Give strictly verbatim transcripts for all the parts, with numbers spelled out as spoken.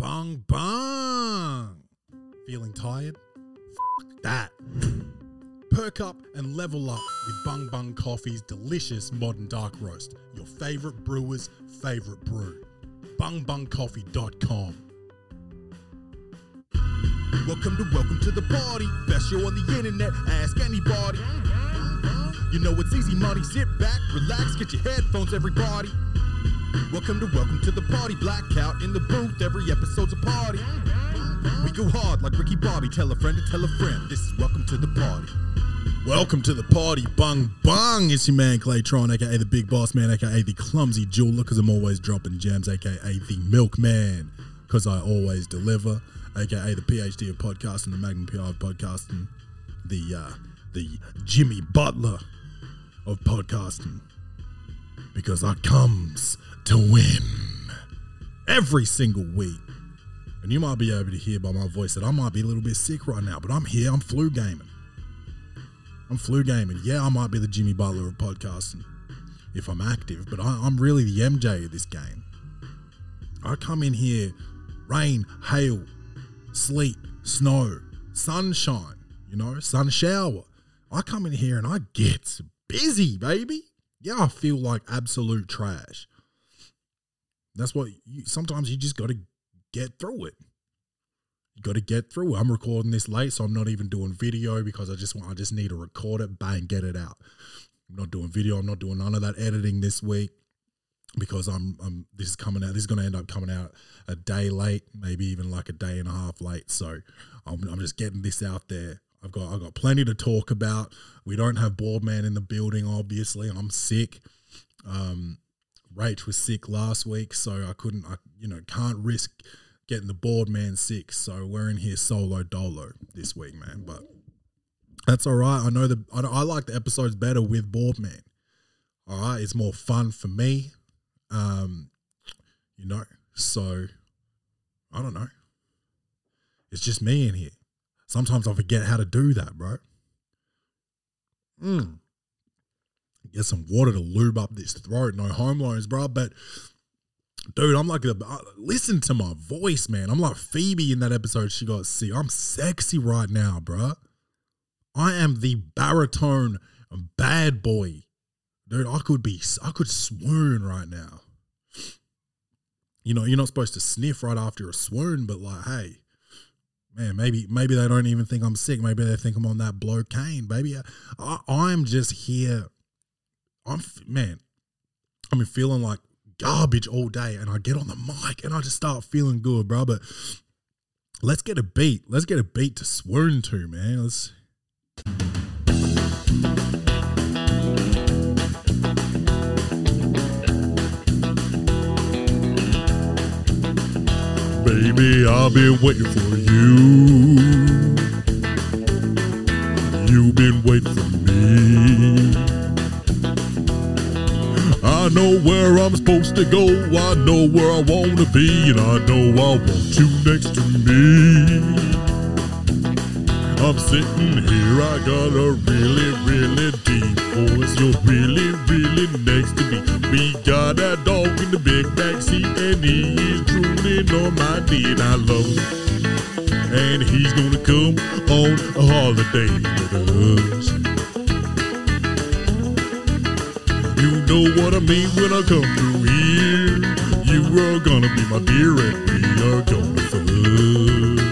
Bung bung. Feeling tired? F that. Perk up and level up with Bung Bung Coffee's delicious modern dark roast. Your favourite brewer's favourite brew. bung bung coffee dot com. Welcome to Welcome to the Party. Best show on the internet. Ask anybody. You know it's easy money. Sit back, relax, get your headphones, everybody. Welcome to Welcome to the Party. Blackout in the booth. Every episode's a party. We go hard like Ricky Bobby. Tell a friend to tell a friend. This is Welcome to the Party. Welcome to the party, bung bung. It's your man Claytron, aka the Big Boss Man, aka the Clumsy Jeweler, because I'm always dropping gems, aka the Milkman, because I always deliver, aka the PhD of podcasting, the Magnum P I of podcasting, the uh, the Jimmy Butler of podcasting, because I comes to win every single week. And you might be able to hear by my voice that I might be a little bit sick right now, but I'm here. I'm flu gaming. I'm flu gaming. Yeah, I might be the Jimmy Butler of podcasting if I'm active, but I, I'm really the M J of this game. I come in here, rain, hail, sleet, snow, sunshine, you know, sun shower. I come in here and I get busy, baby. Yeah, I feel like absolute trash. That's what you, sometimes you just got to get through it. You got to get through it. I'm recording this late, so I'm not even doing video because I just want, I just need to record it, bang, get it out. I'm not doing video. I'm not doing none of that editing this week because I'm, I'm this is coming out. This is going to end up coming out a day late, maybe even like a day and a half late. So I'm, I'm just getting this out there. I've got, I've got plenty to talk about. We don't have Board Man in the building, obviously. I'm sick. Um, Rach was sick last week, so I couldn't, I, you know, can't risk getting the board man sick, so we're in here solo dolo this week, man. But that's all right. I know the I, I like the episodes better with board man. All right, it's more fun for me, um, you know. So I don't know. It's just me in here. Sometimes I forget how to do that, bro. Mm. Get some water to lube up this throat. No home loans, bro, but. Dude, I'm like, a, listen to my voice, man. I'm like Phoebe in that episode she got sick. I'm sexy right now, bro. I am the baritone bad boy. Dude, I could be, I could swoon right now. You know, you're not supposed to sniff right after a swoon, but like, hey, man, maybe maybe they don't even think I'm sick. Maybe they think I'm on that blocaine, baby. I, I'm just here. I'm, man, I've been feeling like garbage all day, and I get on the mic and I just start feeling good, bro. But let's get a beat. Let's get a beat to swoon to, man. Let's. Baby, I've been waiting for you. You've been waiting for me. I know where I'm supposed to go, I know where I want to be, and I know I want you next to me. I'm sitting here, I got a really, really deep voice. You're really, really next to me. We got that dog in the big backseat, and he is drooling on my knee, and I love him. And he's gonna come on a holiday with us. You know what I mean when I come through here. You are gonna be my dear and we are gonna fuck.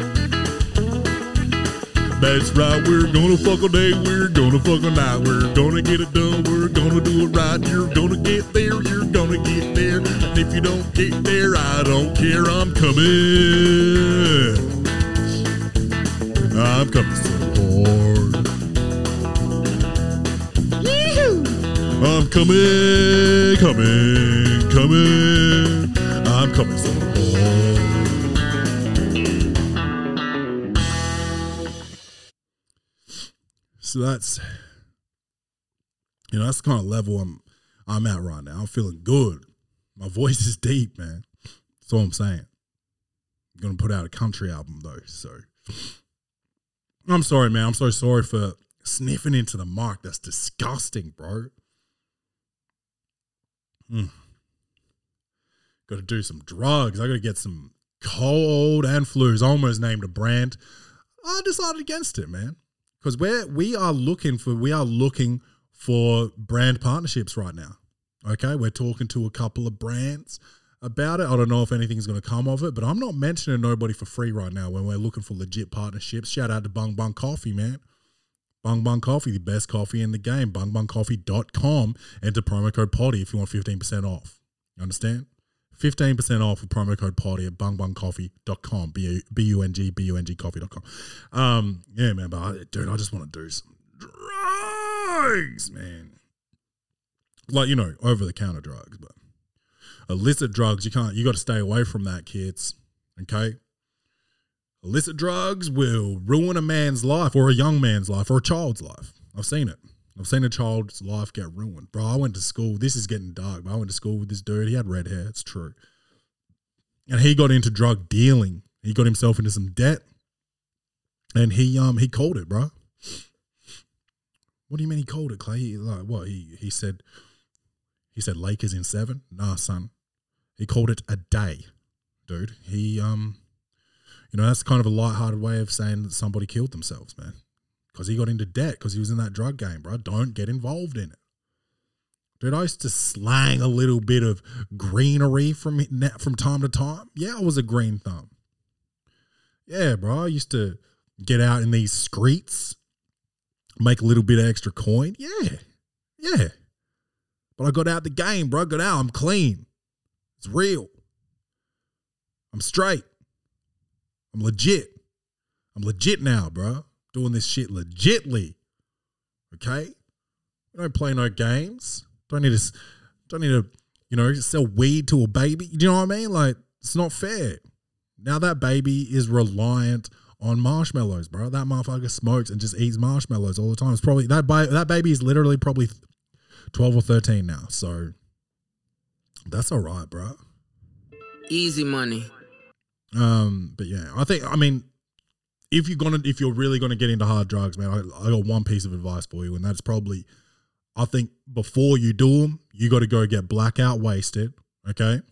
That's right, we're gonna fuck all day, we're gonna fuck all night. We're gonna get it done, we're gonna do it right. You're gonna get there, you're gonna get there. And if you don't get there, I don't care, I'm coming. I'm coming so hard. I'm coming, coming, coming. I'm coming so hard. So that's, you know, that's the kind of level I'm, I'm at right now. I'm feeling good. My voice is deep, man. That's all I'm saying. I'm gonna put out a country album though, so I'm sorry, man. I'm so sorry for sniffing into the mic. That's disgusting, bro. Mm. Got to do some drugs. I got to get some Cold and Flues. I almost named a brand. I decided against it, man. Because we're we are looking for we are looking for brand partnerships right now. Okay, we're talking to a couple of brands about it. I don't know if anything's going to come of it, but I'm not mentioning nobody for free right now when we're looking for legit partnerships. Shout out to Bung Bung Coffee, man. Bung Bung Coffee, the best coffee in the game. bung bung coffee dot com. Enter promo code PODDY if you want fifteen percent off. You understand? fifteen percent off with promo code PODDY at bung bung coffee dot com. B U N G, B U N G coffee dot com. Um, yeah, man, but I, dude, I just want to do some drugs, man. Like, you know, over-the-counter drugs, but illicit drugs, you can't, you got to stay away from that, kids, okay? Illicit drugs will ruin a man's life or a young man's life or a child's life. I've seen it. I've seen a child's life get ruined. Bro, I went to school. This is getting dark, but I went to school with this dude. He had red hair. It's true. And he got into drug dealing. He got himself into some debt. And he um he called it, bro. What do you mean he called it, Clay? He, like, what? He he said he said Lakers in seven? Nah, son. He called it a day, dude. He um You know, that's kind of a lighthearted way of saying that somebody killed themselves, man. Because he got into debt because he was in that drug game, bro. Don't get involved in it. Dude, I used to slang a little bit of greenery from from time to time. Yeah, I was a green thumb. Yeah, bro. I used to get out in these streets, make a little bit of extra coin. Yeah, yeah. But I got out the game, bro. I got out. I'm clean. It's real. I'm straight. I'm legit. I'm legit now, bro. Doing this shit legitly. Okay? We don't play no games. Don't need to, don't need to, you know, sell weed to a baby. Do you know what I mean? Like, it's not fair. Now that baby is reliant on marshmallows, bro. That motherfucker smokes and just eats marshmallows all the time. It's probably, that, ba- that baby is literally probably twelve or thirteen now. So, that's all right, bro. Easy money. Um, but yeah, I think, I mean, if you're gonna, if you're really gonna get into hard drugs, man, I, I got one piece of advice for you, and that's probably, I think before you do them, you got to go get blackout wasted, okay?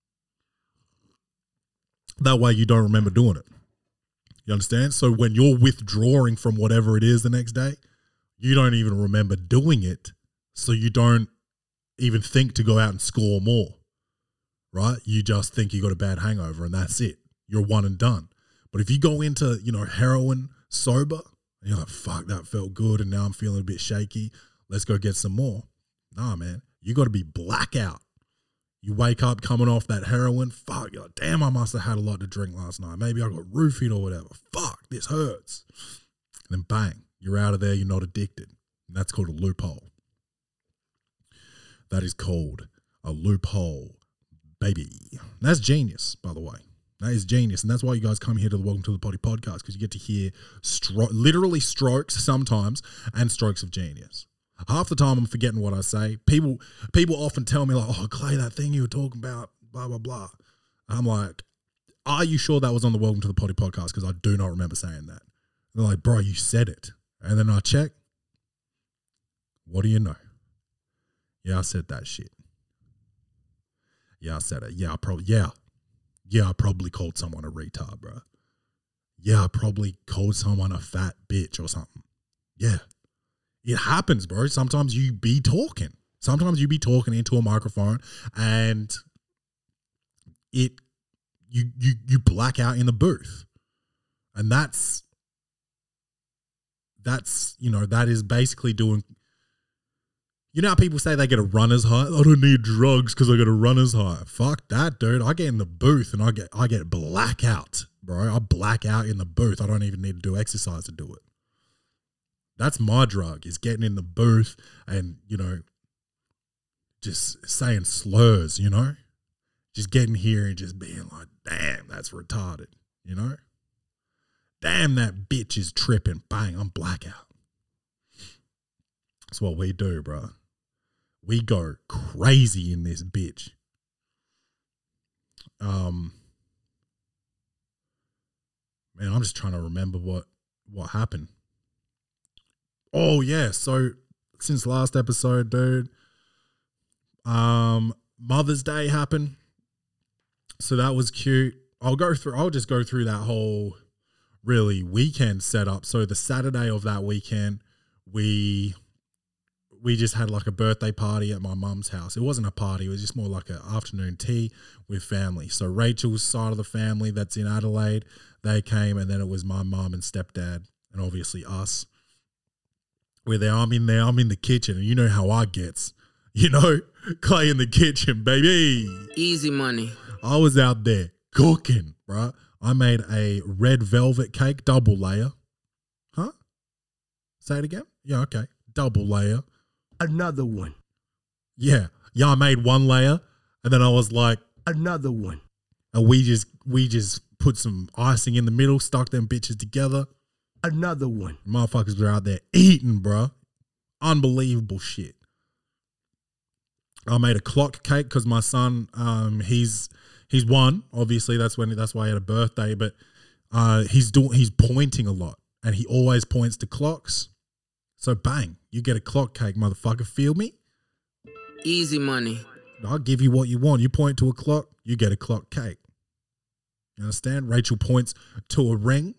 That way you don't remember doing it. You understand? So when you're withdrawing from whatever it is the next day, you don't even remember doing it, so you don't even think to go out and score more, right? You just think you got a bad hangover, and that's it. You're one and done. But if you go into, you know, heroin sober, and you're like, fuck, that felt good, and now I'm feeling a bit shaky, let's go get some more. Nah, man, you got to be blackout. You wake up coming off that heroin, fuck, you're like, damn, I must have had a lot to drink last night. Maybe I got roofied or whatever. Fuck, this hurts. And then bang, you're out of there, you're not addicted. And that's called a loophole. That is called a loophole, baby. That's genius, by the way. That is genius, and that's why you guys come here to the Welcome to the Poddy podcast, because you get to hear stro- literally strokes sometimes and strokes of genius. Half the time I'm forgetting what I say. People people often tell me like, oh, Clay, that thing you were talking about, blah, blah, blah. I'm like, are you sure that was on the Welcome to the Poddy podcast? Because I do not remember saying that. They're like, bro, you said it. And then I check. What do you know? Yeah, I said that shit. Yeah, I said it. Yeah, I probably, yeah. Yeah, I probably called someone a retard, bro. Yeah, I probably called someone a fat bitch or something. Yeah. It happens, bro. Sometimes you be talking. Sometimes you be talking into a microphone and it you you you black out in the booth. And that's that's, you know, that is basically doing. You know how people say they get a runner's high? I don't need drugs because I get a runner's high. Fuck that, dude. I get in the booth and I get I get blackout, bro. I black out in the booth. I don't even need to do exercise to do it. That's my drug, is getting in the booth and, you know, just saying slurs, you know? Just getting here and just being like, damn, that's retarded, you know? Damn, that bitch is tripping. Bang, I'm blackout. That's what we do, bro. We go crazy in this bitch. Um, man, I'm just trying to remember what, what happened. Oh, yeah. So since last episode, dude, um, Mother's Day happened. So that was cute. I'll go through. I'll just go through that whole really weekend setup. So the Saturday of that weekend, we we just had like a birthday party at my mum's house. It wasn't a party. It was just more like an afternoon tea with family. So Rachel's side of the family that's in Adelaide, they came, and then it was my mum and stepdad, and obviously us. We're there. I'm in there. I'm in the kitchen, and you know how I gets. You know, Clay in the kitchen, baby. Easy money. I was out there cooking, bro. I made a red velvet cake, double layer. Huh? Say it again? Yeah, okay. Double layer. Another one. Yeah. Yeah, I made one layer, and then I was like, Another one. and we just we just put some icing in the middle, stuck them bitches together. Another one. Motherfuckers were out there eating, bro. Unbelievable shit. I made a clock cake because my son, um, he's he's one. Obviously, that's when that's why he had a birthday. But uh, he's doing he's pointing a lot, and he always points to clocks. So bang, you get a clock cake, motherfucker. Feel me? Easy money. I'll give you what you want. You point to a clock, you get a clock cake. You understand? Rachel points to a ring.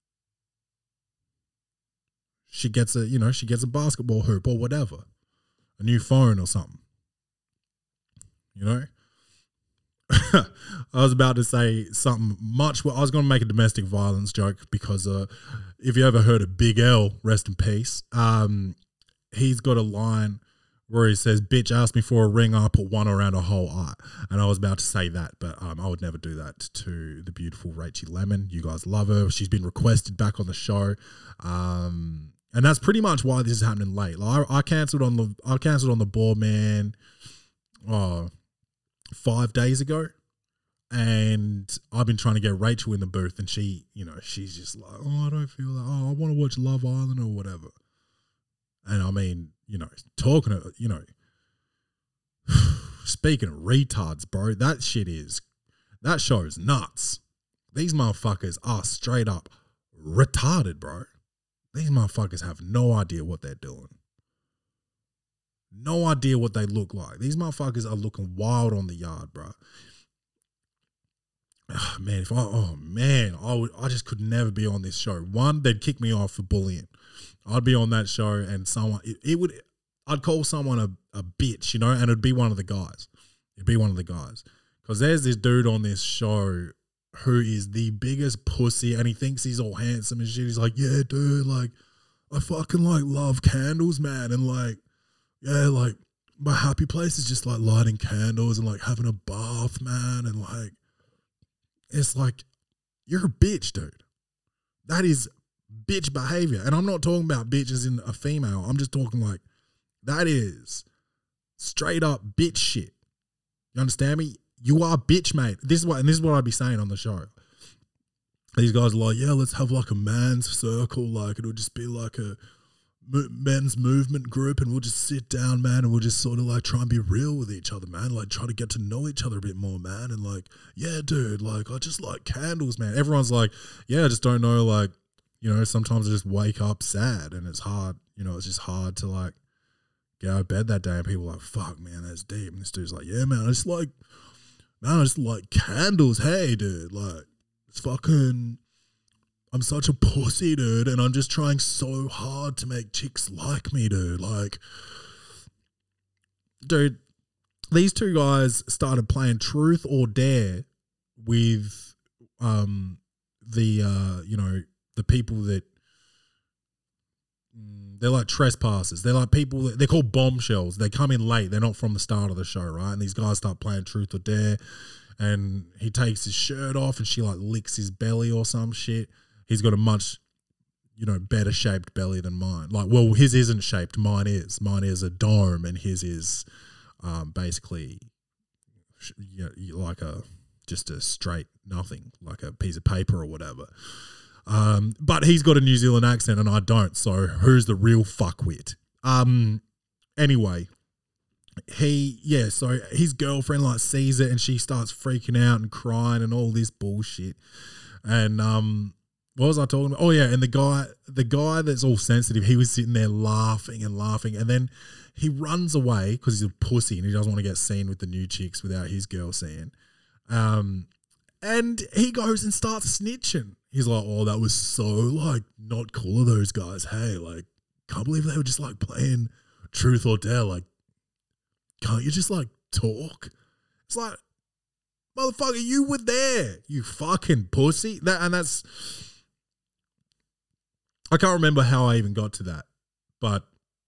She gets a, you know, she gets a basketball hoop or whatever, a new phone or something. You know, I was about to say something much. I was going to make a domestic violence joke because uh, if you ever heard of Big L, rest in peace, um, he's got a line where he says, "Bitch asked me for a ring, I put one around her whole eye." And I was about to say that, but um, I would never do that to the beautiful Rachel Lemon. You guys love her. She's been requested back on the show. Um, and that's pretty much why this is happening late. Like, I, I cancelled on the I cancelled on the board, man. Oh, five days ago, and I've been trying to get Rachel in the booth, and she, you know, she's just like, "Oh, I don't feel that. Oh, I want to watch Love Island or whatever." And I mean, you know, talking to, you know, speaking of retards, bro, that shit is, that show is nuts. These motherfuckers are straight up retarded, bro. These motherfuckers have no idea what they're doing. No idea what they look like. These motherfuckers are looking wild on the yard, bro. Oh, man, if I, oh man, I would, I just could never be on this show. One, they'd kick me off for bullying. I'd be on that show, and someone, it, it would, I'd call someone a, a bitch, you know, and it'd be one of the guys. It'd be one of the guys. Because there's this dude on this show who is the biggest pussy, and he thinks he's all handsome and shit. He's like, "Yeah, dude, like, I fucking like love candles, man, and like, yeah, like, my happy place is just like lighting candles and like having a bath, man, and like, it's like, you're a bitch, dude. That is bitch behavior." And I'm not talking about bitch as in a female. I'm just talking like, that is straight up bitch shit. You understand me? You are bitch, mate. This is what, and this is what I'd be saying on the show. These guys are like, "Yeah, let's have like a man's circle. Like, it'll just be like a men's movement group, and we'll just sit down, man, and we'll just sort of like try and be real with each other, man. Like, try to get to know each other a bit more, man. And like, yeah, dude, like, I just like candles, man." Everyone's like, "Yeah, I just don't know, like, you know, sometimes I just wake up sad, and it's hard, you know, it's just hard to like get out of bed that day." And people are like, "Fuck, man, that's deep." And this dude's like, "Yeah, man, I just like, man, I just like candles. Hey, dude, like, it's fucking, I'm such a pussy, dude, and I'm just trying so hard to make chicks like me, dude. Like, dude, these two guys started playing Truth or Dare with um the uh you know the people that they're like trespassers. They're like people that, they're called bombshells. They come in late. They're not from the start of the show, right? And these guys start playing Truth or Dare, and he takes his shirt off, and she like licks his belly or some shit. He's got a much, you know, better shaped belly than mine. Like, well, his isn't shaped. Mine is. Mine is a dome, and his is um, basically, you know, like a just a straight nothing, like a piece of paper or whatever. Um, but he's got a New Zealand accent, and I don't. So who's the real fuckwit? Um, anyway, he yeah. So his girlfriend like sees it, and she starts freaking out and crying and all this bullshit. And um. What was I talking about? Oh yeah, and the guy, the guy that's all sensitive, he was sitting there laughing and laughing, and then he runs away because he's a pussy and he doesn't want to get seen with the new chicks without his girl seeing. Um, And he goes and starts snitching. He's like, oh, that was so, like, not cool of those guys. Hey, like, can't believe they were just, like, playing truth or dare. Like, can't you just, like, talk? It's like, motherfucker, you were there, you fucking pussy. That And that's, I can't remember how I even got to that. But,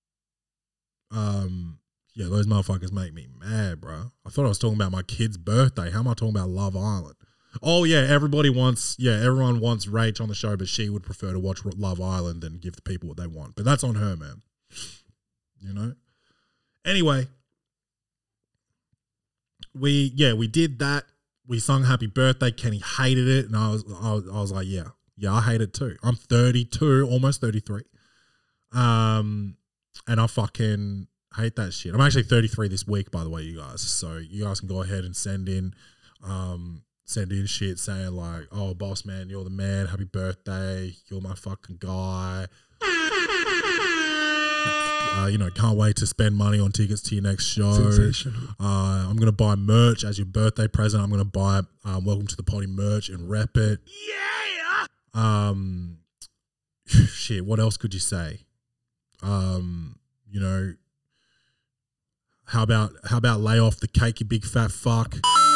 um, yeah, those motherfuckers make me mad, bro. I thought I was talking about my kid's birthday. How am I talking about Love Island? Oh, yeah, everybody wants, yeah, everyone wants Rach on the show, but she would prefer to watch Love Island than give the people what they want. But that's on her, man. You know? Anyway, we, yeah, we did that. We sung Happy Birthday. Kenny hated it. And I was, I was, I was like, yeah, yeah, I hate it too. I'm thirty-two, almost thirty-three. Um, and I fucking hate that shit. I'm actually thirty-three this week, by the way, you guys. So you guys can go ahead and send in, um, send in shit saying like, oh, boss man, you're the man. Happy birthday. You're my fucking guy. Uh, you know, can't wait to spend money on tickets to your next show. Sensational. Uh, I'm going to buy merch as your birthday present. I'm going to buy um, Welcome to the Potty merch and rep it. Yeah. Um, shit, what else could you say? Um, you know, how about how about lay off the cake, you big fat fuck?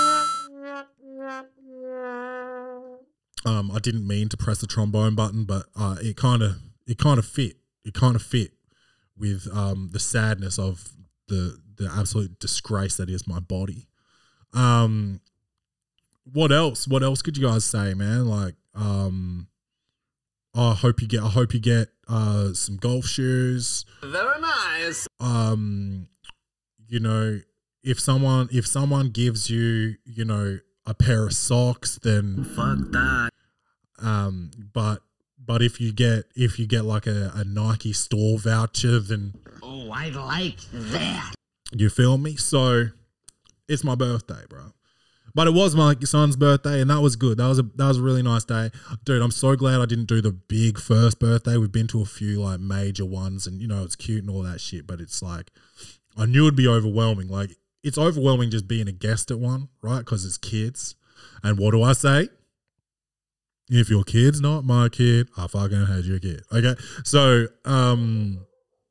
Um, I didn't mean to press the trombone button, but uh, it kind of it kind of fit. It kind of fit with um, the sadness of the the absolute disgrace that is my body. Um, what else? What else could you guys say, man? Like, um, oh, I hope you get. I hope you get uh, some golf shoes. Very nice. Um, you know, if someone if someone gives you, you know, a pair of socks, then Fuck that. Um, but but if you get if you get like a, a Nike store voucher, then Oh, I like that. you feel me? So it's my birthday, bro. But it was my son's birthday, and that was good. That was a that was a really nice day, dude. I'm so glad I didn't do the big first birthday. We've been to a few like major ones, and you know it's cute and all that shit. But it's like I knew it'd be overwhelming. Like it's overwhelming just being a guest at one, right? Because it's kids. And what do I say? If your kid's not my kid, I fucking hate your kid. Okay, so um,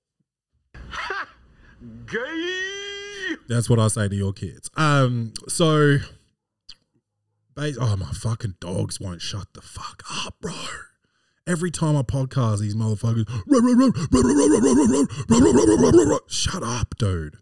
Gay. that's what I say to your kids. Um, so. Oh, my fucking dogs won't shut the fuck up, bro. Every time I podcast, these motherfuckers. Shut up, dude.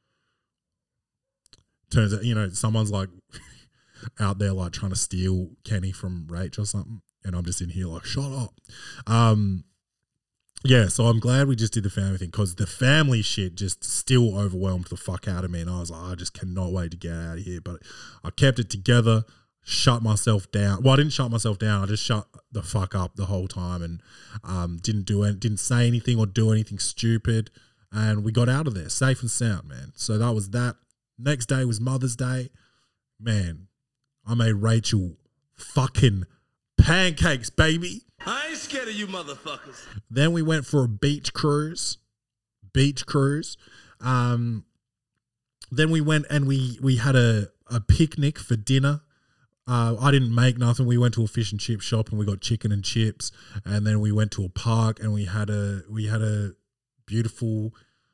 Turns out, you know, someone's like out there like trying to steal Kenny from Rach or something. And I'm just in here like, shut up. Um, yeah, so I'm glad we just did the family thing because the family shit just still overwhelmed the fuck out of me. And I was like, I just cannot wait to get out of here. But I kept it together. Shut myself down. Well, I didn't shut myself down. I just shut the fuck up the whole time and um, didn't do it, didn't say anything or do anything stupid. And we got out of there safe and sound, man. So that was that. Next day was Mother's Day. Man, I made Rachel fucking pancakes, baby. I ain't scared of you motherfuckers. Then we went for a beach cruise. Beach cruise. Um, then we went and we we had a, a picnic for dinner. Uh, I didn't make nothing. We went to a fish and chip shop and we got chicken and chips, and then we went to a park and we had a we had a beautiful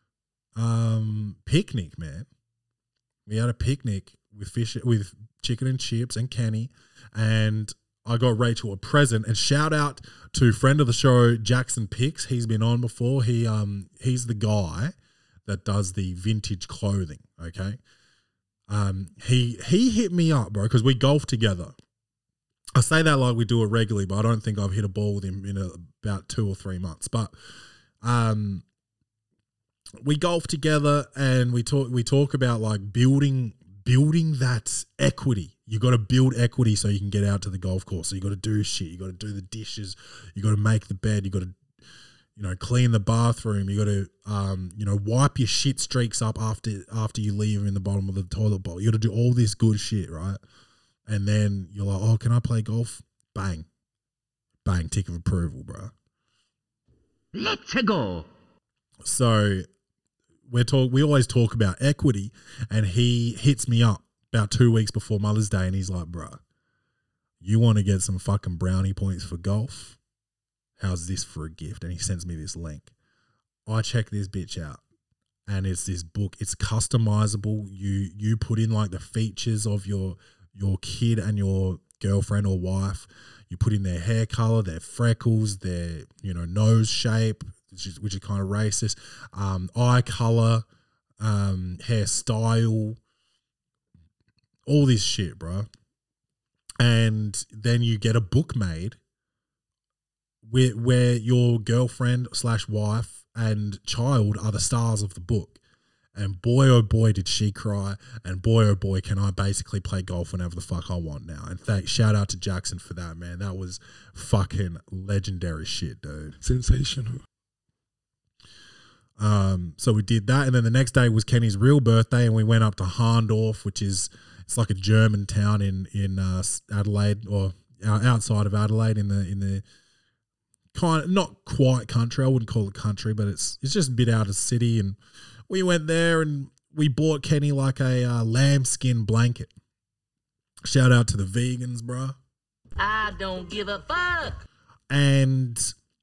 um, picnic, man. We had a picnic with fish with chicken and chips and Kenny, and I got Rachel a present. And shout out to friend of the show Jackson Picks. He's been on before. He um he's the guy that does the vintage clothing. Okay. Um, he he hit me up, bro, because we golf together. I say that like we do it regularly, but I don't think I've hit a ball with him in a, about two or three months. But um, we golf together, and we talk we talk about like building building that equity. You got to build equity so you can get out to the golf course. So you got to do shit. You got to do the dishes. You got to make the bed. You got to you know, clean the bathroom. You got to, um, you know, wipe your shit streaks up after after you leave them in the bottom of the toilet bowl. You got to do all this good shit, right? And then you're like, oh, can I play golf? Bang. Bang, tick of approval, bro. Let's go. So we're talk. We always talk about equity, and he hits me up about two weeks before Mother's Day, and he's like, bro, you want to get some fucking brownie points for golf? How's this for a gift? And he sends me this link. I check this bitch out. And it's this book. It's customizable. You you put in like the features of your your kid and your girlfriend or wife. You put in their hair color, their freckles, their you know nose shape, which is, which is kind of racist. Um, eye color, um, hairstyle, all this shit, bro. And then you get a book made where where your girlfriend slash wife and child are the stars of the book. And boy, oh boy, did she cry. And boy, oh boy, can I basically play golf whenever the fuck I want now. And thank, shout out to Jackson for that, man. That was fucking legendary shit, dude. Sensational. Um, so we did that. And then the next day was Kenny's real birthday. And we went up to Harndorf, which is, it's like a German town in, in uh, Adelaide or outside of Adelaide in the, in the, kind of not quite country. I wouldn't call it country, but it's it's just a bit out of the city. And we went there and we bought Kenny like a uh, lambskin blanket. Shout out to the vegans, bro. I don't give a fuck. And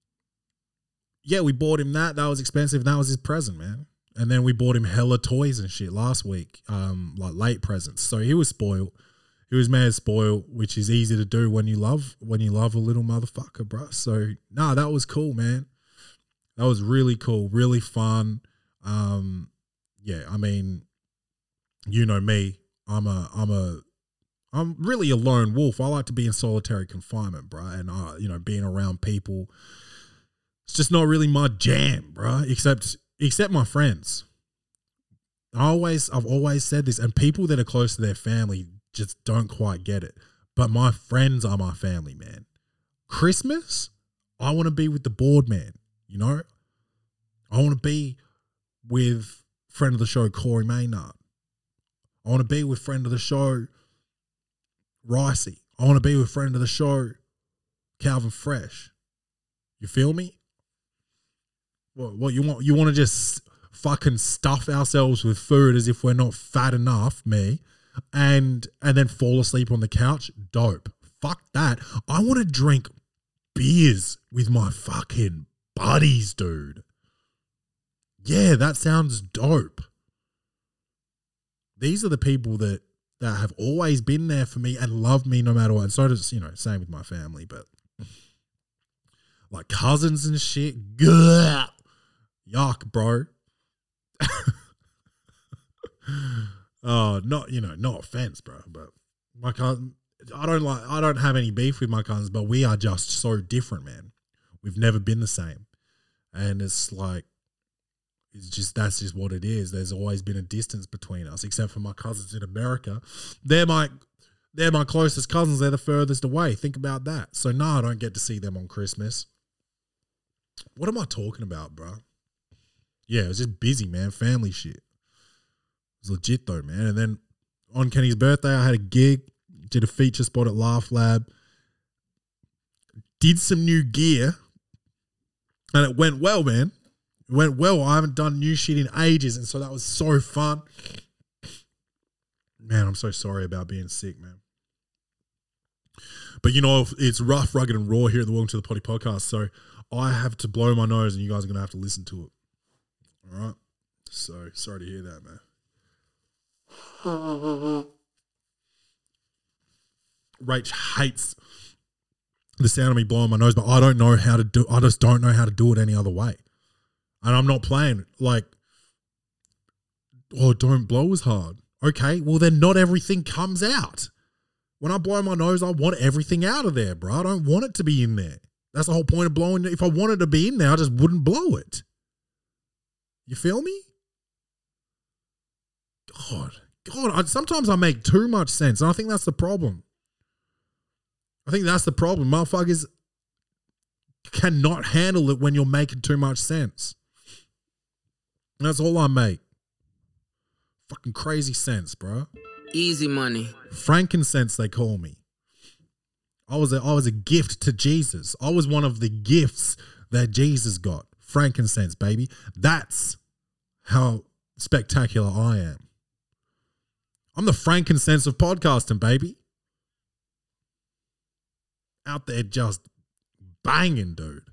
yeah, we bought him that. That was expensive. That was his present, man. And then we bought him hella toys and shit last week, um, like late presents. So he was spoiled. He was mad spoiled, which is easy to do when you love when you love a little motherfucker, bro. So nah, that was cool, man. That was really cool, really fun. Um, yeah, I mean, you know me. I'm a I'm a I'm really a lone wolf. I like to be in solitary confinement, bro. And uh, you know, being around people, it's just not really my jam, bro. Except except my friends. I always I've always said this, and people that are close to their family just don't quite get it. But my friends are my family, man. Christmas, I want to be with the board man, you know? I want to be with friend of the show, Corey Maynard. I want to be with friend of the show, Ricey. I want to be with friend of the show, Calvin Fresh. You feel me? What, what you want? You want to just fucking stuff ourselves with food as if we're not fat enough, me, and and then fall asleep on the couch? Dope. Fuck that. I want to drink beers with my fucking buddies, dude. Yeah, that sounds dope. These are the people that that have always been there for me and love me no matter what. And so does, you know, same with my family, but like cousins and shit. Gah! Yuck, bro. Oh, not, you know, no offense, bro, but my cousin, I don't like, I don't have any beef with my cousins, but we are just so different, man. We've never been the same. And it's like, it's just, that's just what it is. There's always been a distance between us, except for my cousins in America. They're my, they're my closest cousins. They're the furthest away. Think about that. So no, I don't get to see them on Christmas. What am I talking about, bro? Yeah, it was just busy, man. Family shit. It was legit though, man. And then on Kenny's birthday, I had a gig, did a feature spot at Laugh Lab, did some new gear, and it went well, man. It went well. I haven't done new shit in ages, and so that was so fun. Man, I'm so sorry about being sick, man. But you know, it's rough, rugged, and raw here at the Welcome to the Potty podcast, so I have to blow my nose, and you guys are going to have to listen to it. All right? So, sorry to hear that, man. Rach hates the sound of me blowing my nose, but I don't know how to do I just don't know how to do it any other way. And I'm not playing like, oh, don't blow as hard. Okay, well then not everything comes out. When I blow my nose, I want everything out of there, bro. I don't want it to be in there. That's the whole point of blowing. If I wanted to be in there, I just wouldn't blow it. You feel me? God, God, I, sometimes I make too much sense, and I think that's the problem. I think that's the problem. Motherfuckers cannot handle it when you're making too much sense. And that's all I make. Fucking crazy sense, bro. Easy money. Frankincense, they call me. I was a, I was a gift to Jesus. I was one of the gifts that Jesus got. Frankincense, baby. That's how spectacular I am. I'm the frankincense of podcasting, baby. out there just banging, dude.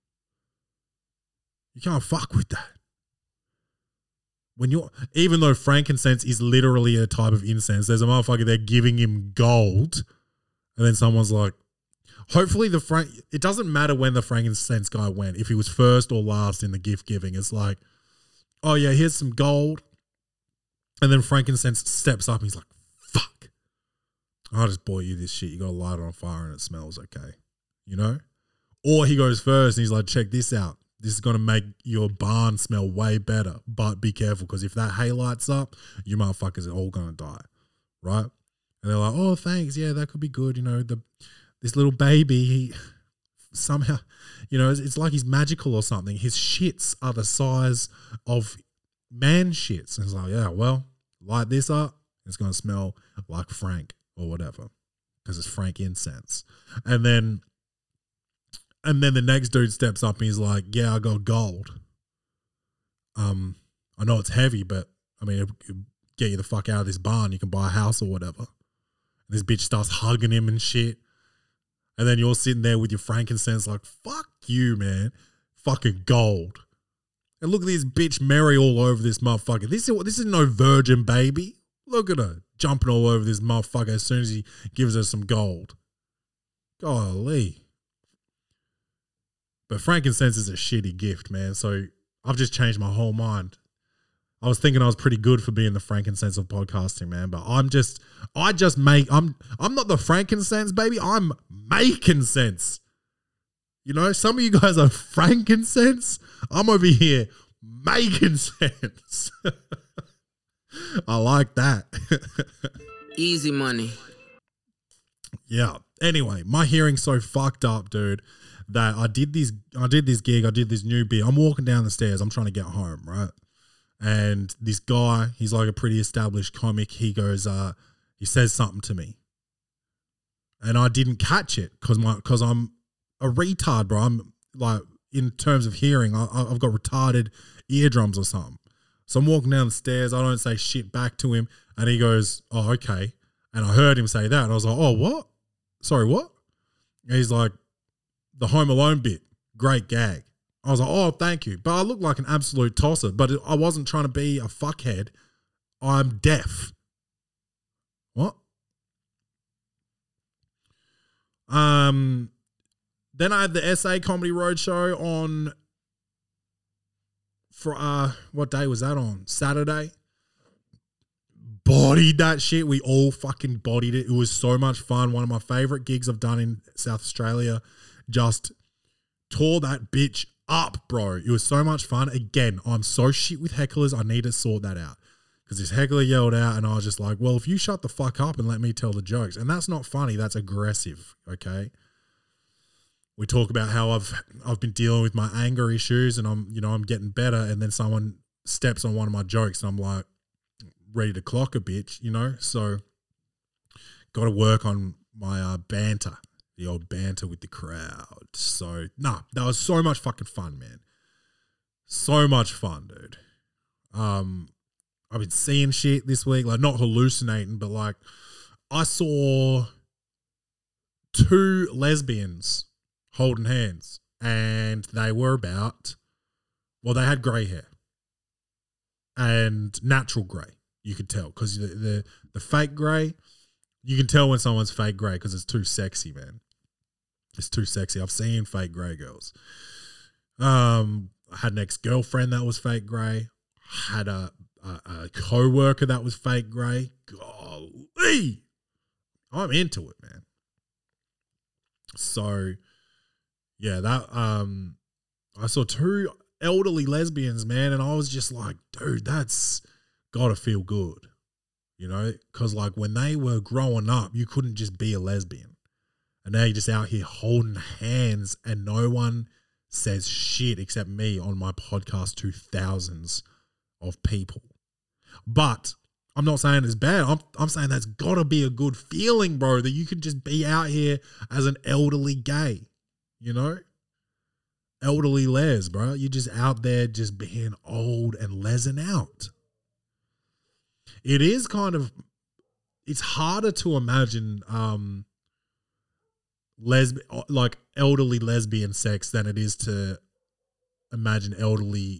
You can't fuck with that. When you're, even though frankincense is literally a type of incense, there's a motherfucker there giving him gold, and then someone's like, hopefully the frank. It doesn't matter when the frankincense guy went, if he was first or last in the gift giving. It's like, oh yeah, here's some gold, and then frankincense steps up and he's like, fuck, I'll just bought you this shit. You got to light it on fire and it smells okay, you know. Or he goes first and he's like, check this out. This is going to make your barn smell way better, but be careful because if that hay lights up, you motherfuckers are all going to die, right? And they're like, oh, thanks. Yeah, that could be good. You know, the this little baby, he somehow, you know, it's, it's like he's magical or something. His shits are the size of man shits. And it's like, yeah, well, light this up. It's going to smell like Frank or whatever because it's Frank incense. And then... And then the next dude steps up and he's like, yeah, I got gold. Um, I know it's heavy, but I mean, it'll, it'll get you the fuck out of this barn. You can buy a house or whatever. And this bitch starts hugging him and shit. And then you're sitting there with your frankincense like, fuck you, man. Fucking gold. And look at this bitch Mary all over this motherfucker. This is, this is no virgin baby. Look at her jumping all over this motherfucker as soon as he gives her some gold. Golly. But frankincense is a shitty gift, man. So I've just changed my whole mind. I was thinking I was pretty good for being the frankincense of podcasting, man. But I'm just, I just make, I'm, I'm not the frankincense, baby. I'm making sense. You know, some of you guys are frankincense. I'm over here making sense. I like that. Easy money. Yeah. Anyway, my hearing's so fucked up, dude, that I did this, I did this gig, I did this new bit. I'm walking down the stairs, I'm trying to get home, right? And this guy, he's like a pretty established comic. He goes, uh, he says something to me, and I didn't catch it because my, because I'm a retard, bro. I'm like, in terms of hearing, I, I've got retarded eardrums or something. So I'm walking down the stairs. I don't say shit back to him, and he goes, "Oh, okay." And I heard him say that, and I was like, "Oh, what? Sorry, what?" And he's like, "The Home Alone bit, great gag." I was like, "Oh, thank you." But I look like an absolute tosser, but I wasn't trying to be a fuckhead. I'm deaf. What? Um, then I had the S A Comedy Roadshow on, for, uh, what day was that on? Saturday. Bodied that shit. We all fucking bodied it. It was so much fun. One of my favorite gigs I've done in South Australia. Just tore that bitch up, bro. It was so much fun. Again, I'm so shit with hecklers. I need to sort that out. Because this heckler yelled out and I was just like, well, if you shut the fuck up and let me tell the jokes. And that's not funny. That's aggressive, okay? We talk about how I've I've been dealing with my anger issues and I'm, you know, I'm getting better, and then someone steps on one of my jokes and I'm like, ready to clock a bitch, you know? So got to work on my uh, banter. The old banter with the crowd. So, nah, that was so much fucking fun, man. So much fun, dude. Um, I've been seeing shit this week, like not hallucinating, but like I saw two lesbians holding hands, and they were about, well, they had grey hair and natural grey. You could tell because the, the the fake grey, you can tell when someone's fake grey because it's too sexy, man. It's too sexy. I've seen fake grey girls. Um, I had an ex-girlfriend that was fake grey. Had a, a, a co-worker that was fake grey. Golly. I'm into it, man. So, yeah, that um, I saw two elderly lesbians, man, and I was just like, dude, that's got to feel good. You know, because like when they were growing up, you couldn't just be a lesbian. And now you're just out here holding hands and no one says shit except me on my podcast to thousands of people. But I'm not saying it's bad. I'm, I'm saying that's got to be a good feeling, bro, that you can just be out here as an elderly gay, you know? Elderly les, bro. You're just out there just being old and lesing out. It is kind of, it's harder to imagine, um, lesb like elderly lesbian sex than it is to imagine elderly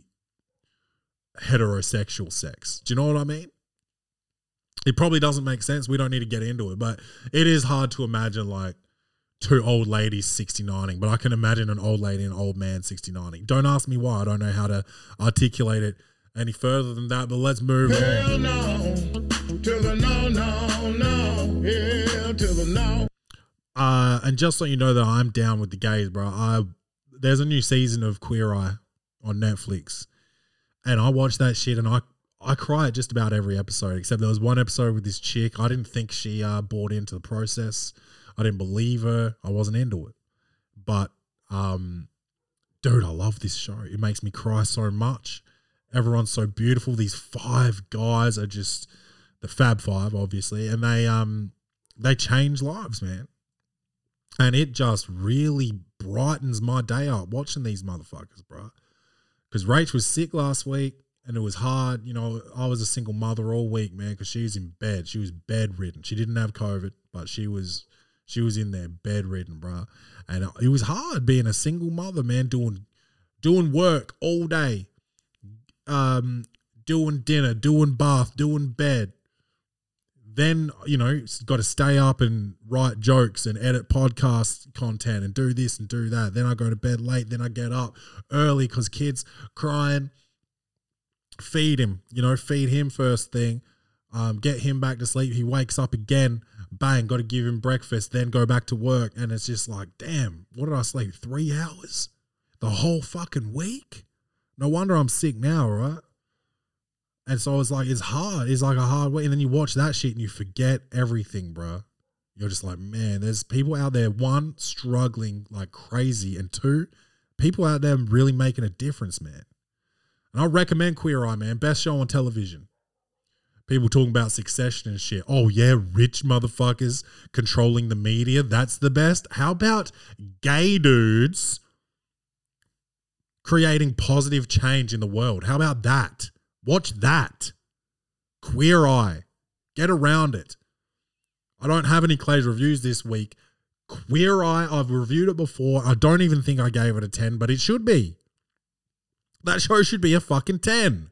heterosexual sex. Do you know what I mean? It probably doesn't make sense. We don't need to get into it, but it is hard to imagine like two old ladies sixty-nining, but I can imagine an old lady and an old man sixty-nining. Don't ask me why. I don't know how to articulate it any further than that, but let's move Hell on. no, to the no, no, no, hell to the no. Uh, and just so you know that I'm down with the gays, bro. I there's a new season of Queer Eye on Netflix, and I watched that shit, and I I cry at just about every episode, except there was one episode with this chick. I didn't think she uh, bought into the process. I didn't believe her. I wasn't into it. But, um, dude, I love this show. It makes me cry so much. Everyone's so beautiful. These five guys are just the Fab Five, obviously, and they um they change lives, man. And it just really brightens my day up watching these motherfuckers, bro. Because Rach was sick last week, and it was hard. You know, I was a single mother all week, man, because she was in bed. She was bedridden. She didn't have COVID, but she was she was in there bedridden, bro. And it was hard being a single mother, man, doing doing work all day, um, doing dinner, doing bath, doing bed. Then, you know, got to stay up and write jokes and edit podcast content and do this and do that. Then I go to bed late. Then I get up early because kids crying. Feed him, you know, feed him first thing. Um, get him back to sleep. He wakes up again. Bang, got to give him breakfast. Then go back to work. And it's just like, damn, what did I sleep? Three hours? The whole fucking week? No wonder I'm sick now, right? And so it's like, it's hard. It's like a hard way. And then you watch that shit and you forget everything, bro. You're just like, man, there's people out there, one, struggling like crazy. And two, people out there really making a difference, man. And I recommend Queer Eye, man. Best show on television. People talking about Succession and shit. Oh, yeah, rich motherfuckers controlling the media. That's the best. How about gay dudes creating positive change in the world? How about that? Watch that. Queer Eye. Get around it. I don't have any Clay's reviews this week. Queer Eye, I've reviewed it before. I don't even think I gave it a ten, but it should be. That show should be a fucking ten.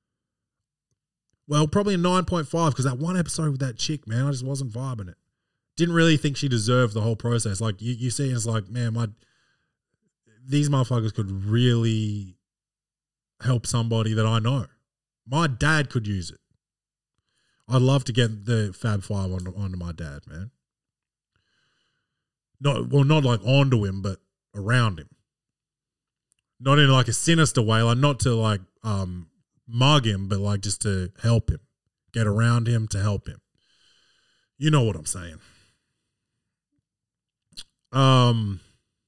Well, probably a nine point five because that one episode with that chick, man, I just wasn't vibing it. Didn't really think she deserved the whole process. Like, you, you see, it's like, man, my these motherfuckers could really help somebody that I know. My dad could use it. I'd love to get the Fab Five onto, onto my dad, man. Not, well, not like onto him, but around him. Not in like a sinister way, like not to like um, mug him, but like just to help him, get around him to help him. You know what I'm saying? Um,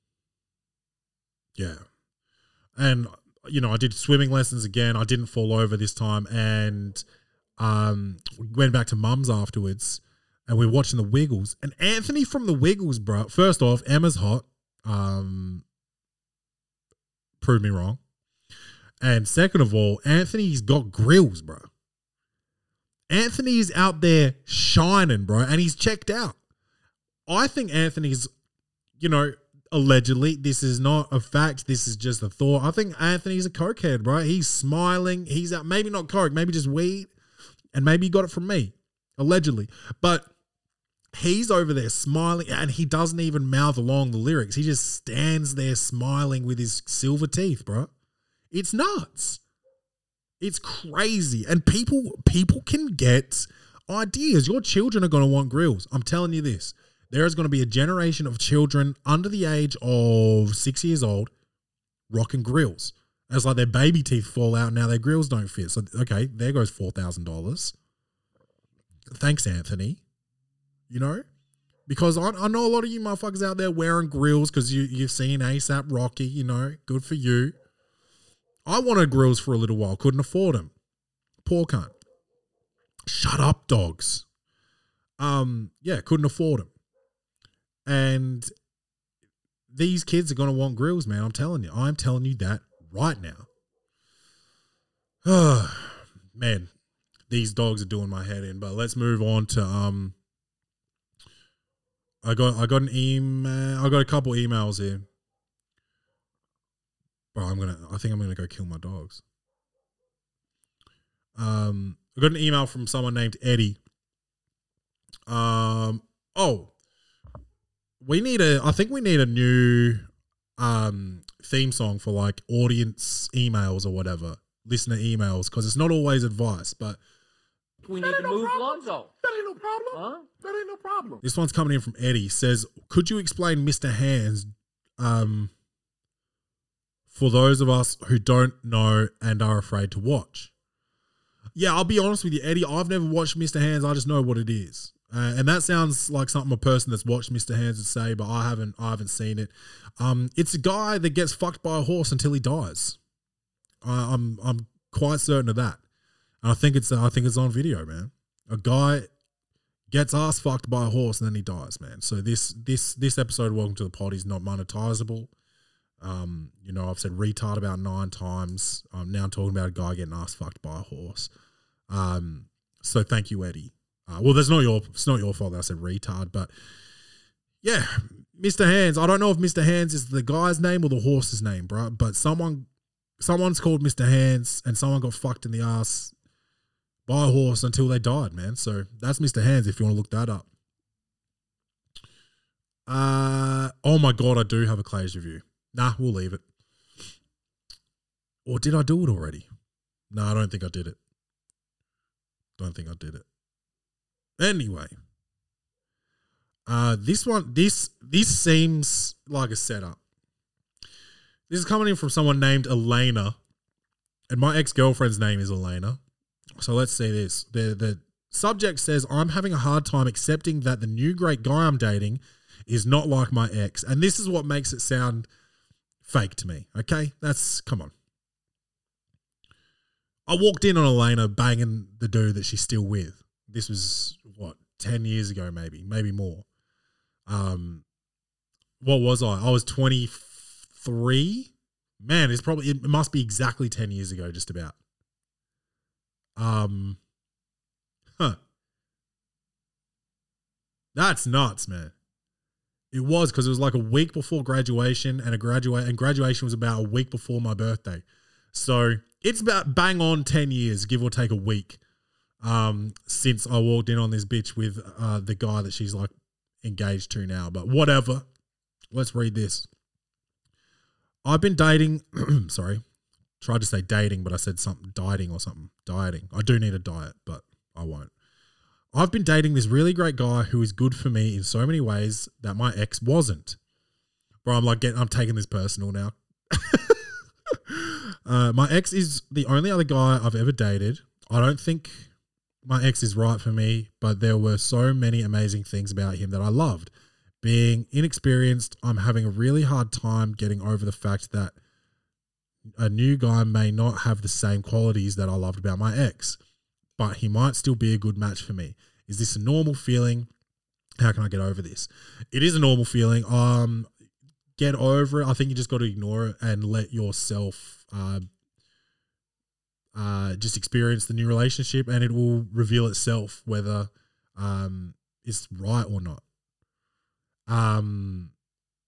yeah, and you know I did swimming lessons again. I didn't fall over this time, and um, we went back to Mum's afterwards, and we were watching the Wiggles. And Anthony from the Wiggles, bro. First off, Emma's hot. Um. Prove me wrong. And second of all, Anthony's got grills, bro. Anthony's out there shining, bro, and he's checked out. I think Anthony's, you know, allegedly, this is not a fact, this is just a thought. I think Anthony's a cokehead, bro. He's smiling. He's out, maybe not coke, maybe just weed, and maybe he got it from me, allegedly. But he's over there smiling, and he doesn't even mouth along the lyrics. He just stands there smiling with his silver teeth, bro. It's nuts. It's crazy. And people people can get ideas. Your children are going to want grills. I'm telling you this. There is going to be a generation of children under the age of six years old rocking grills. It's like their baby teeth fall out and now their grills don't fit. So, okay, there goes four thousand dollars. Thanks, Anthony. You know, because I, I know a lot of you motherfuckers out there wearing grills because you, you've seen ASAP Rocky, you know, good for you. I wanted grills for a little while, couldn't afford them. Poor cunt. Shut up, dogs. Um, yeah, couldn't afford them. And these kids are going to want grills, man. I'm telling you. I'm telling you that right now. Oh, man, these dogs are doing my head in. But let's move on to... um. I got I got an email. I got a couple emails here. Bro, I'm gonna. I think I'm gonna go kill my dogs. Um, I got an email from someone named Eddie. Um. Oh, we need a. I think we need a new um theme song for like audience emails or whatever, listener emails, because it's not always advice, but We need to move Lonzo. That ain't no problem. Huh? That ain't no problem. this one's coming in from Eddie. Says, could you explain Mister Hands, um, for those of us who don't know and are afraid to watch? Yeah, I'll be honest with you, Eddie. I've never watched Mister Hands. I just know what it is. Uh, and that sounds like something a person that's watched Mister Hands would say, but I haven't. I haven't seen it. Um, it's a guy that gets fucked by a horse until he dies. I, I'm I'm quite certain of that. And I think it's I think it's on video, man. A guy gets ass fucked by a horse and then he dies, man. So this this this episode of Welcome to the Pod is not monetizable. Um, you know, I've said retard about nine times. I'm now talking about a guy getting ass fucked by a horse. Um, so thank you, Eddie. Uh, well, that's not your it's not your fault that I said retard, but yeah, Mister Hands. I don't know if Mister Hands is the guy's name or the horse's name, bro. But someone someone's called Mister Hands, and someone got fucked in the ass by a horse until they died, man. So that's Mister Hands if you want to look that up. Uh oh my god, I do have a Clays review. Nah, we'll leave it. Or did I do it already? No, I don't think I did it. Don't think I did it. Anyway, uh, this one, this this seems like a setup. This is coming in from someone named Elena, and my ex-girlfriend's name is Elena. So let's see this. The the subject says, I'm having a hard time accepting that the new great guy I'm dating is not like my ex. And this is what makes it sound fake to me, okay? That's, come on. I walked in on Elena banging the dude that she's still with. This was, what, ten years ago maybe, maybe more. Um, what was I? I was twenty-three. Man, it's probably, it must be exactly ten years ago, just about. Um, huh. That's nuts, man. It was, because it was like a week before graduation, and a graduate and graduation was about a week before my birthday. So it's about bang on ten years, give or take a week, um, since I walked in on this bitch with uh, the guy that she's like engaged to now. But whatever. Let's read this. I've been dating, sorry, tried to say dating, but I said something, dieting or something. Dieting. I do need a diet, but I won't. I've been dating this really great guy who is good for me in so many ways that my ex wasn't. Bro, I'm like, getting, I'm taking this personal now. uh, my ex is the only other guy I've ever dated. I don't think my ex is right for me, but there were so many amazing things about him that I loved. Being inexperienced, I'm having a really hard time getting over the fact that a new guy may not have the same qualities that I loved about my ex, but he might still be a good match for me. Is this a normal feeling? How can I get over this? It is a normal feeling. Um, get over it. I think you just got to ignore it and let yourself uh, uh, just experience the new relationship, and it will reveal itself whether um, it's right or not. Um.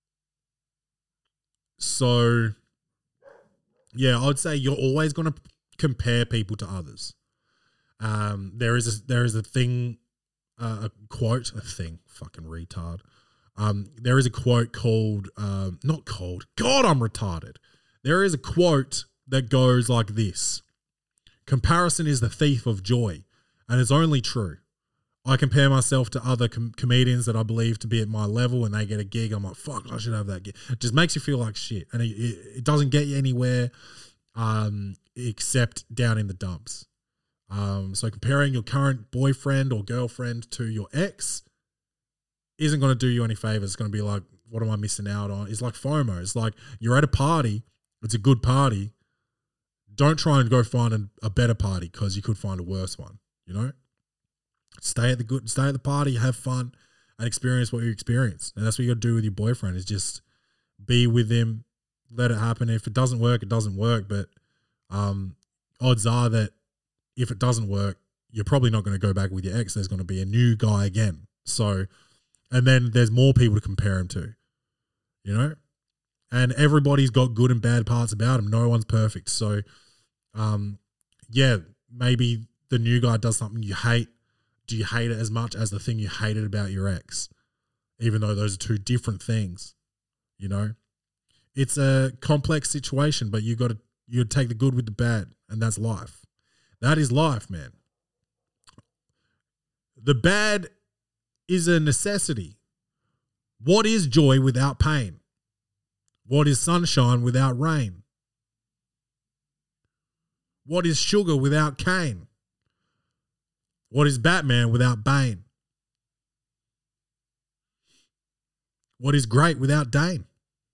So, yeah, I would say you're always going to compare people to others. Um, there is a, there is a thing, uh, a quote, a thing, fucking retard. Um, there is a quote called, um, not called, God, I'm retarded. There is a quote that goes like this: comparison is the thief of joy, and it's only true. I compare myself to other com- comedians that I believe to be at my level, and they get a gig. I'm like, fuck, I should have that gig. It just makes you feel like shit, and it, it, it doesn't get you anywhere, um, except down in the dumps. Um, so comparing your current boyfriend or girlfriend to your ex isn't going to do you any favors. It's going to be like, what am I missing out on? It's like FOMO. It's like you're at a party. It's a good party. Don't try and go find a, a better party, because you could find a worse one, you know? Stay at the good, stay at the party, have fun, and experience what you experience. And that's what you got to do with your boyfriend, is just be with him, let it happen. If it doesn't work, it doesn't work. But um, odds are that if it doesn't work, you're probably not going to go back with your ex. There's going to be a new guy again. So And then there's more people to compare him to, you know? And everybody's got good and bad parts about him. No one's perfect. So, um, yeah, maybe the new guy does something you hate. Do you hate it as much as the thing you hated about your ex? Even though those are two different things, you know? It's a complex situation, but you got to you take the good with the bad, and that's life. That is life, man. The bad is a necessity. What is joy without pain? What is sunshine without rain? What is sugar without cane? What is Batman without Bane? What is great without Dane?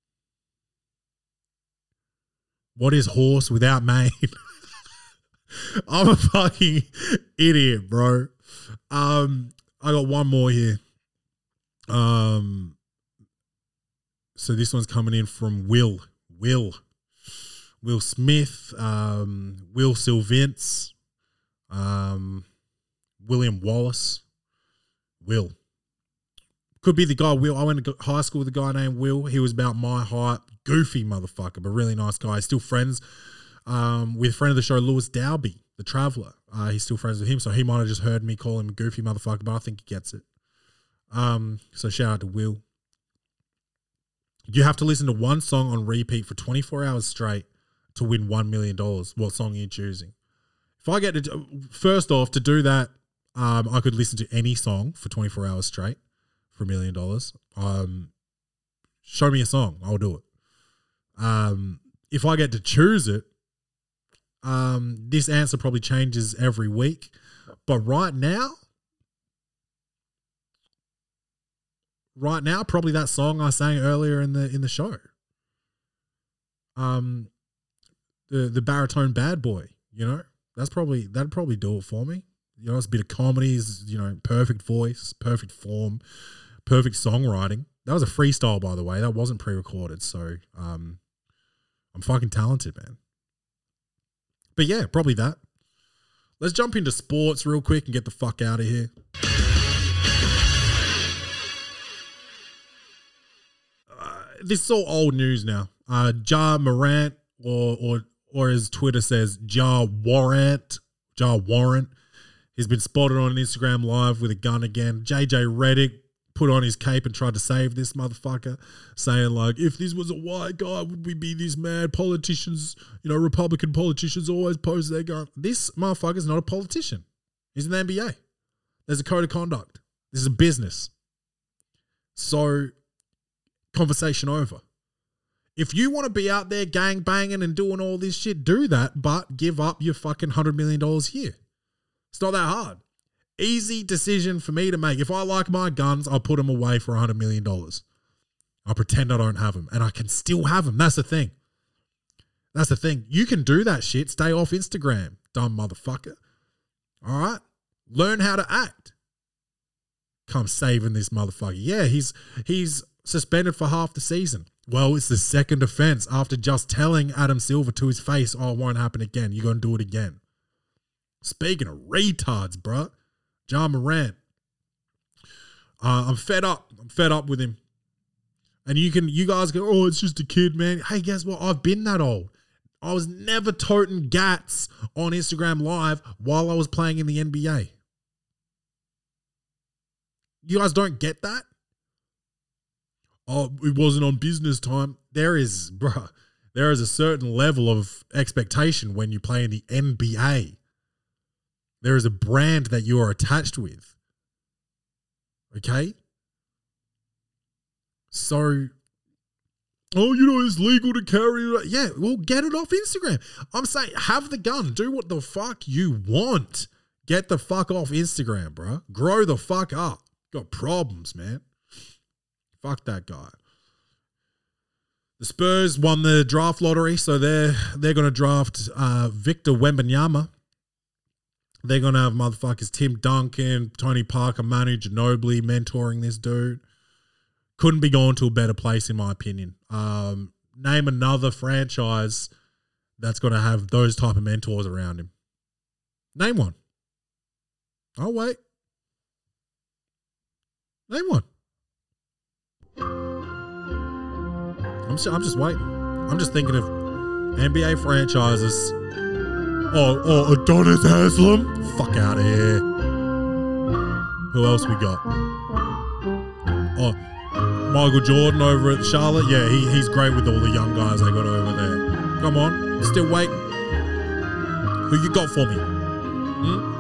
What is horse without mane? I'm a fucking idiot, bro. Um, I got one more here. Um, so this one's coming in from Will. Will. Will Smith. Um, Will Sylvince. Um, William Wallace. Will. Could be the guy Will. I went to high school with a guy named Will. He was about my height. Goofy motherfucker, but really nice guy. Still friends um, with a friend of the show, Lewis Dalby, the Traveller. Uh, he's still friends with him, so he might have just heard me call him a goofy motherfucker, but I think he gets it. Um, so shout out to Will. You have to listen to one song on repeat for twenty-four hours straight to win one million dollars. What song are you choosing? If I get to, do, first off, to do that, um, I could listen to any song for twenty-four hours straight for a million dollars. Um, show me a song, I'll do it. Um, if I get to choose it, um, this answer probably changes every week. But right now, right now, probably that song I sang earlier in the in the show. Um, the the baritone bad boy, you know, that's probably that'd probably do it for me. You know, it's a bit of comedy, is you know, perfect voice, perfect form, perfect songwriting. That was a freestyle, by the way. That wasn't pre-recorded, so um. I'm fucking talented, man. But yeah, probably that. Let's jump into sports real quick and get the fuck out of here. Uh, this is all old news now. Uh, Ja Morant, or or or as Twitter says, Ja Warrant, Ja Warrant, he's been spotted on Instagram Live with a gun again. J J Redick put on his cape and tried to save this motherfucker, saying like, if this was a white guy, would we be this mad? Politicians, you know, Republican politicians always pose their gun. This motherfucker's not a politician. He's in the N B A. There's a code of conduct. This is a business. So, conversation over. If you want to be out there gang banging and doing all this shit, do that, but give up your fucking one hundred million dollars here. It's not that hard. Easy decision for me to make. If I like my guns, I'll put them away for one hundred million dollars. I'll pretend I don't have them, and I can still have them. That's the thing. That's the thing. You can do that shit. Stay off Instagram, dumb motherfucker. All right? Learn how to act. Come saving this motherfucker. Yeah, he's he's suspended for half the season. Well, it's the second offense after just telling Adam Silver to his face, oh, it won't happen again. You're going to do it again. Speaking of retards, bruh. Ja Morant. Uh, I'm fed up. I'm fed up with him. And you can, you guys go, oh, it's just a kid, man. Hey, guess what? I've been that old. I was never toting gats on Instagram Live while I was playing in the N B A. You guys don't get that? Oh, it wasn't on business time. There is, bruh, there is a certain level of expectation when you play in the N B A. There is a brand that you are attached with. Okay? So, oh, you know, it's legal to carry it. Yeah, well, get it off Instagram. I'm saying, have the gun. Do what the fuck you want. Get the fuck off Instagram, bro. Grow the fuck up. Got problems, man. Fuck that guy. The Spurs won the draft lottery, so they're they're going to draft uh, Victor Wembanyama. They're going to have motherfuckers Tim Duncan, Tony Parker, Manu Ginobili mentoring this dude. Couldn't be going to a better place, in my opinion. Um, name another franchise that's going to have those type of mentors around him. Name one. Oh, wait. Name one. I'm, I'm just waiting. I'm just thinking of N B A franchises. Oh, oh, Adonis Haslam. Fuck out of here. Who else we got? Oh, Michael Jordan over at Charlotte. Yeah, he, he's great with all the young guys they got over there. Come on, still waiting. Who you got for me? Hmm?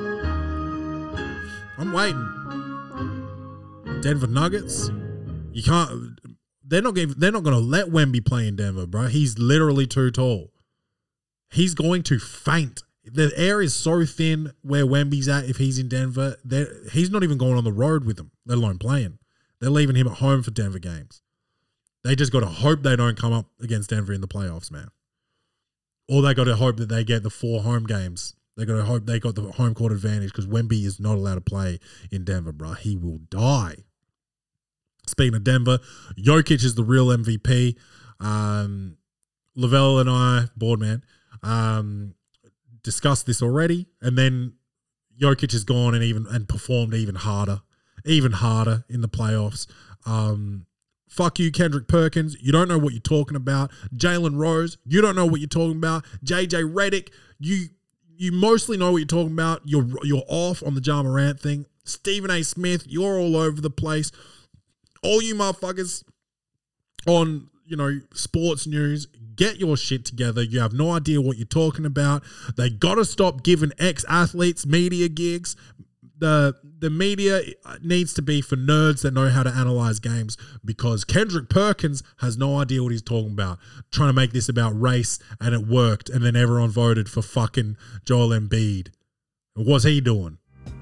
I'm waiting. Denver Nuggets. You can't. They're not going. They're not going to let Wemby play in Denver, bro. He's literally too tall. He's going to faint. The air is so thin where Wemby's at. If he's in Denver, he's not even going on the road with them, let alone playing. They're leaving him at home for Denver games. They just got to hope they don't come up against Denver in the playoffs, man. Or they got to hope that they get the four home games. They got to hope they got the home court advantage because Wemby is not allowed to play in Denver, bro. He will die. Speaking of Denver, Jokic is the real M V P. Um, Lavelle and I, Boardman, um, discussed this already, and then Jokic has gone and even and performed even harder, even harder in the playoffs. Um, fuck you, Kendrick Perkins. You don't know what you're talking about. Jalen Rose, you don't know what you're talking about. J J Redick, you you mostly know what you're talking about. You're you're off on the Ja Morant thing. Stephen A. Smith, you're all over the place. All you motherfuckers on, you know, sports news, get your shit together. You have no idea what you're talking about. They got to stop giving ex-athletes media gigs. The the media needs to be for nerds that know how to analyze games, because Kendrick Perkins has no idea what he's talking about, trying to make this about race, and it worked, and then everyone voted for fucking Joel Embiid. What's he doing?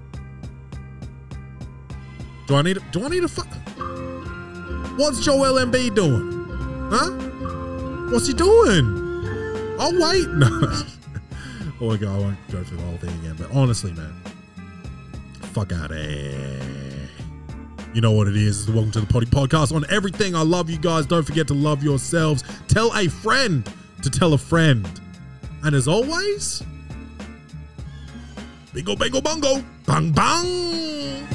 Do I need a, do I need a fuck? What's Joel Embiid doing? Huh? What's he doing? I'll wait. No. Oh my God, I won't go through the whole thing again. But honestly, man, fuck out of here. You know what it is. It's the Welcome to the Potty podcast on everything. I love you guys. Don't forget to love yourselves. Tell a friend to tell a friend. And as always, bingo, bango, bongo, bang, bang.